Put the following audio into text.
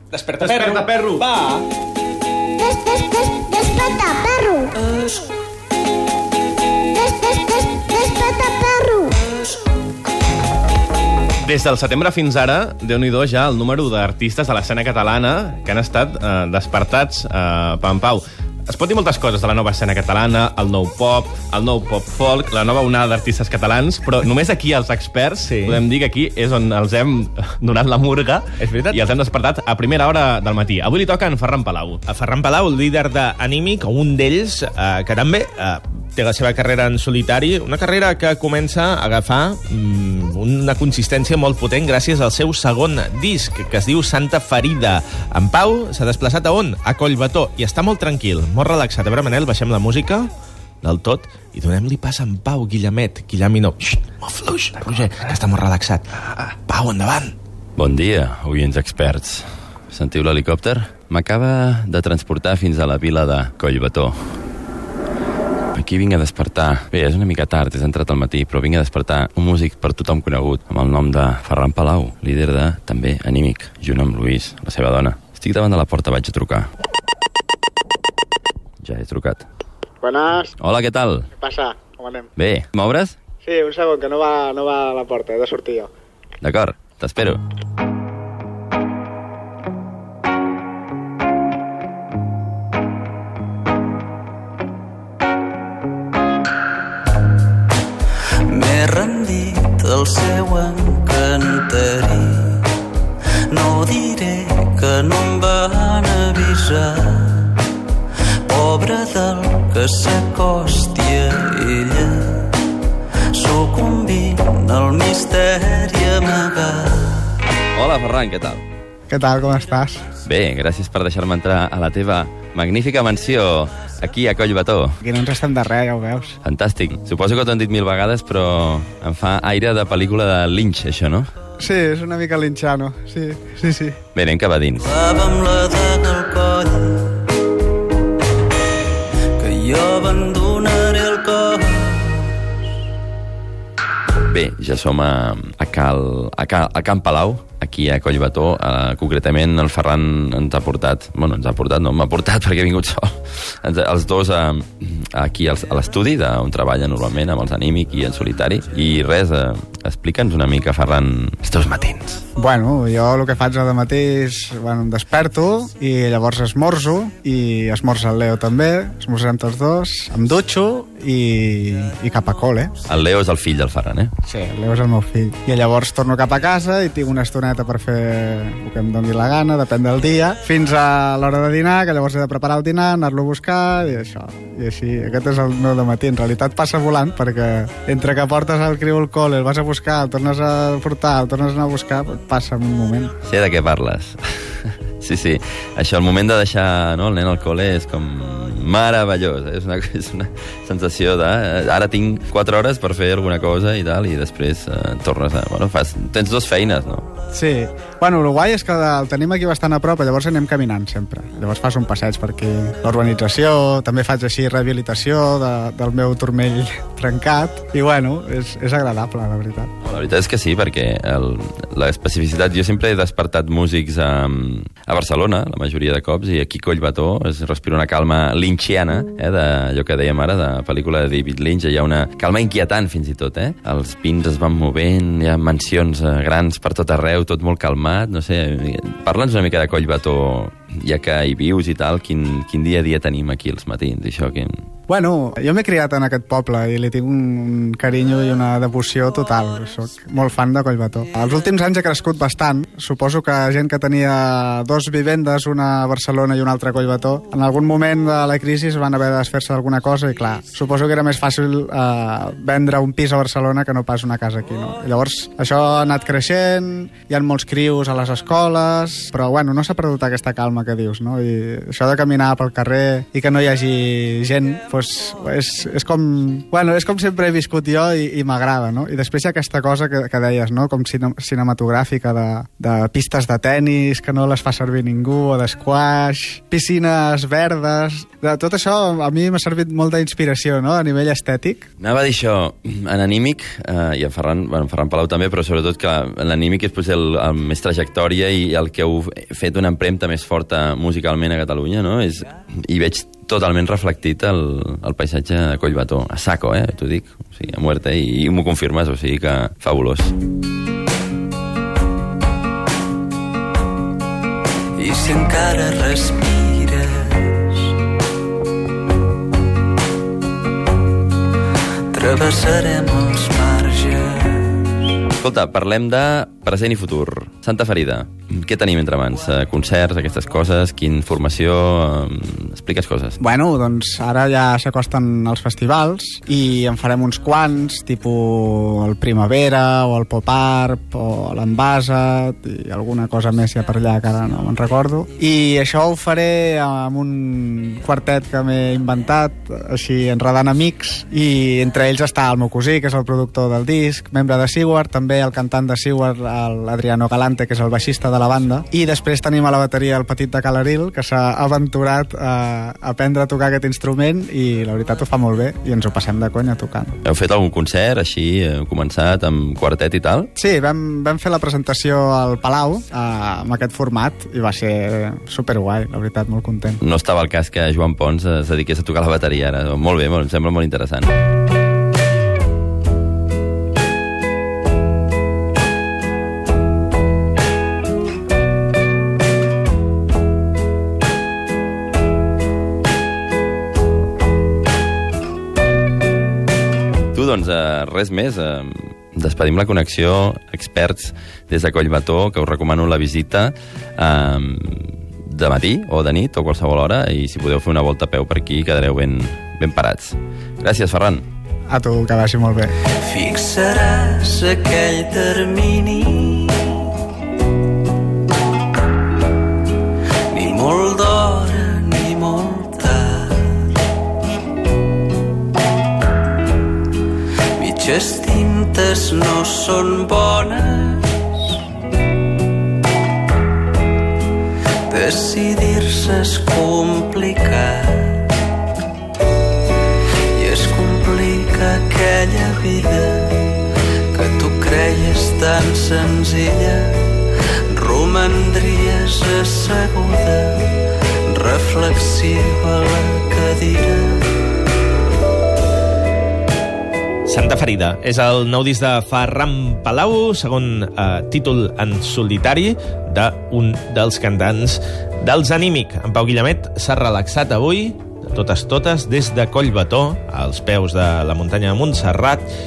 Desperta, perro. Va. Desperta, perro. Desperta, perro. Des del setembre fins ara, Déu-n'hi-do ja el número d'artistes de l'escena catalana que han estat despertats Pam Pau. Es pot dir moltes coses de la nova escena catalana, el nou pop folk, la nova onada d'artistes catalans, però només aquí els experts podem dir que aquí és on els hem donat la murga i els hem despertat a primera hora del matí. Avui li toca a en Ferran Palau. A Ferran Palau, el líder d'Anímic, o un d'ells, que també té la seva carrera en solitari, una carrera que comença a agafar una consistència molt potent gràcies al seu segon disc, que es diu Santa Ferida. En Pau s'ha desplaçat a on? A Collbató, i està molt tranquil, molt relaxat. A veure, Manel, baixem la música del tot i donem-li pas a en Pau, Guillemet. Guillemino, molt fluix, Roger, que està molt relaxat. Pau, endavant. Bon dia, oients experts. Sentiu l'helicòpter? M'acaba de transportar fins a la vila de Collbató. Aquí vinc a despertar. Bé, és una mica tard, és entrat al matí, però vinc a despertar un músic per tothom conegut, amb el nom de Ferran Palau, líder de, també, Anímic, junt amb Luis, la seva dona. Estic davant de la porta, vaig a trucar. Ja he trucat. Buenas. Hola, què tal? Què passa? Com anem? Bé, m'obres? Sí, un segon, que no va a la porta, he de sortir jo. D'acord, t'espero. M'he rendit al seu encanteri. No diré que no em van avisar. Pobre del que s'acosti a ella, sucumbint al misteri amagat. Hola, Ferran, què tal? Què tal, com estàs? Bé, gràcies per deixar-me entrar a la teva magnífica mansió aquí a Collbató. Aquí no ens estem de res, ja ho veus. Fantàstic. Suposo que t'ho han dit 1000 vegades, però em fa aire de pel·lícula de Lynch, això, no? Sí, és una mica linxano, sí. Bé, anem cap a dins. Amb la daga al coll, que jo abandonaré el cor. Bé, ja som a Can Palau, aquí a Collbató. Concretament, el Ferran m'ha portat, perquè he vingut sol. Els dos aquí a l'estudi, on treballa normalment, amb els Anímic i en solitari. I res, explica'ns una mica, Ferran, els teus matins. Bueno, jo el que faig de matí és, em desperto i llavors esmorzo, i esmorza el Leo també, esmorzem tots dos, em dutxo i cap a col·le. El Leo és el fill del Ferran, eh? Sí, el Leo és el meu fill. I llavors torno cap a casa i tinc una estoneta per fer el que em doni la gana, depèn del dia, fins a l'hora de dinar, que llavors he de preparar el dinar, anar-lo a buscar, i això. I així, aquest és el meu dematí. En realitat passa volant, perquè entre que portes el criu al col·le, el vas a buscar, el tornes a portar, el tornes a anar a buscar, passa en un moment. Sé de què parles. Sí. Això, el moment de deixar el nen al col·le és com meravellós. És una sensació de... Ara tinc 4 hores per fer alguna cosa i tal, i després tornes a... tens 2 feines, no? Sí. El guai és que el tenim aquí bastant a prop, llavors anem caminant sempre. Llavors fas un passeig per aquí. L'urbanització, també faig així rehabilitació del meu turmell trencat, i és agradable, la veritat. La veritat és que sí, perquè l'especificitat... Jo sempre he despertat músics a Barcelona, la majoria de cops, i aquí a Collbató es respira una calma lynchiana, d'allò que dèiem ara, de pel·lícula de David Lynch. Hi ha una calma inquietant, fins i tot, Els pins es van movent, hi ha mansions grans per tot arreu, tot molt calmat, no sé. Parla'ns una mica de Collbató, ja que hi vius i tal, quin dia a dia tenim aquí els matins, això que... Jo m'he criat en aquest poble i li tinc un carinyo i una devoció total. Soc molt fan de Collbató. Els últims anys he crescut bastant. Suposo que gent que tenia 2 vivendes, una a Barcelona i una altra a Collbató, en algun moment de la crisi van haver de desfer-se d'alguna cosa i, clar, suposo que era més fàcil vendre un pis a Barcelona que no pas una casa aquí, no? I llavors, això ha anat creixent, hi ha molts crius a les escoles, però, no s'ha perdut aquesta calma que dius, no? I això de caminar pel carrer i que no hi hagi gent, pues, és com... Bueno, és com sempre he viscut jo i m'agrada, no? I després hi ha aquesta cosa que deies, no? Com cinematogràfica de pistes de tennis que no les fa servir ningú, o d'esquash, piscines verdes... Tot això a mi m'ha servit molt d'inspiració, no?, a nivell estètic. Anava a dir això, en Anímic, i en Ferran Palau també, però sobretot que en l'Anímic és potser el més trajectòria i el que heu fet una empremta més forta musicalment a Catalunya, no? I veig totalment reflectit el paisatge de Collbató, a saco, t'ho dic, o sigui, a muerte, i m'ho confirmes, o sigui que fabulós. I si encara respires, travessarem els marges. Escolta, parlem de present i futur. Santa Ferida, què tenim entre mans? Concerts, aquestes coses, quina formació... Expliques coses. Bueno, doncs ara ja s'acosten els festivals i en farem uns quants, tipus el Primavera o el Pop Art o l'Envasa i alguna cosa més ja per allà que ara no me'n recordo. I això ho faré amb un quartet que m'he inventat, així enredant amics, i entre ells està el meu cosí, que és el productor del disc, membre de Seward, també el cantant de Seward, l'Adriano Galante, que és el baixista de la banda, i després tenim a la bateria el Petit de Calaril, que s'ha aventurat a aprendre a tocar aquest instrument i la veritat ho fa molt bé i ens ho passem de conya tocant. Heu fet algun concert així, heu començat amb quartet i tal? Sí, vam fer la presentació al Palau amb aquest format i va ser superguai, la veritat, molt content. No estava al cas que Joan Pons es dediqués a tocar la bateria ara. Molt bé, em sembla molt interessant. Doncs res més, despedim la connexió, experts des de Collbató, que us recomano la visita de matí o de nit o qualsevol hora, i si podeu fer una volta a peu per aquí quedareu ben parats. Gràcies, Ferran. A tu, que vagi molt bé. Fixaràs aquell termini, ni molt d'hora ni molt mitges tintes no són bones, decidir-se és complicat i es complica aquella vida que tu creies tan senzilla. Romandries asseguda, reflexiva a la cadira. Santa Ferida és el nou disc de Ferran Palau, segon títol en solitari d'un dels cantants dels Anímic. En Pau Guillamet s'ha relaxat avui, de totes, des de Collbató, als peus de la muntanya de Montserrat,